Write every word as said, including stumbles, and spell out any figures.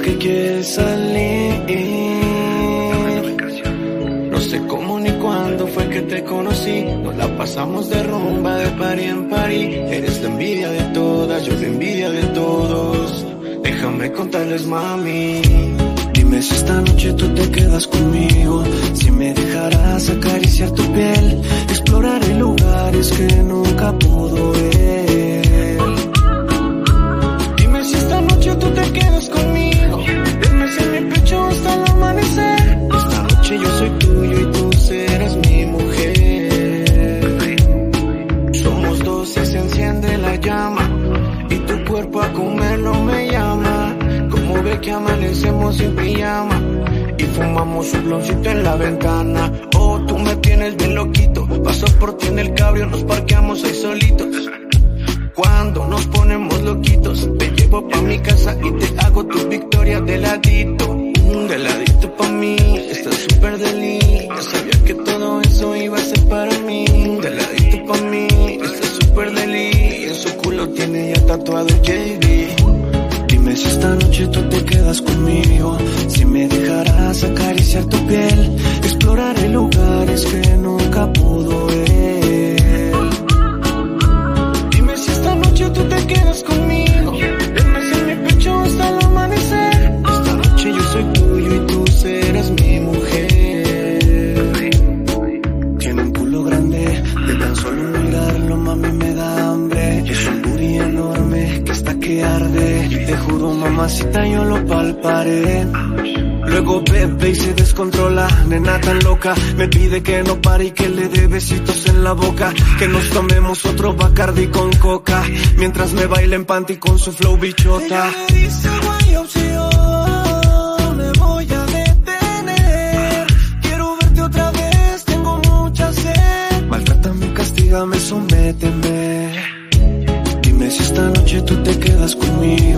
que quieres salir. No sé cómo ni cuándo fue que te conocí. Nos la pasamos de rumba, de party en party. Eres la envidia de todas, yo la envidia de todos. Déjame contarles, mami. Dime si esta noche tú te quedas conmigo, si me dejarás acariciar tu piel, exploraré lugares que nunca pudo ver. Dime si esta noche tú te quedas conmigo, duermes en mi pecho hasta el amanecer. Esta noche yo soy tuyo y tú serás mi mujer. Somos dos y se enciende la llama, y tu cuerpo a comerlo me llama. Como ve que amanecemos sin pijama y fumamos un bloncito en la ventana. Oh, tú me tienes bien loquito, paso por ti en el cabrio, nos parqueamos ahí solitos. Cuando nos ponemos loquitos, te llevo pa' mi casa y te hago tu victoria de ladito. Mm, de ladito pa' mí, estás súper deli. Ya sabía que todo eso iba a ser para mí. De ladito pa' mí, estás súper deli. En su culo tiene ya tatuado el J D. Dime si esta noche tú te quedas conmigo, si me dejarás acariciar tu piel, exploraré lugares que nunca pudo ver. Dime si esta noche tú te quedas conmigo, duermes en mi pecho hasta el amanecer. Esta noche yo soy tuyo y tú serás mi mujer. Tiene un culo grande, de tan solo mirarlo mami me da hambre. Es un booty enorme que hasta que arde. Te juro mamacita yo lo palparé. Luego bebe y se descontrola, nena tan loca. Me pide que no pare y que le dé besitos en la boca. Que nos tomemos otro Bacardi con coca, mientras me baila en panty con su flow bichota. Ella me dice no hay opción, me voy a detener. Quiero verte otra vez, tengo mucha sed. Maltrátame, castígame, sométeme. Dime si esta noche tú te quedas conmigo,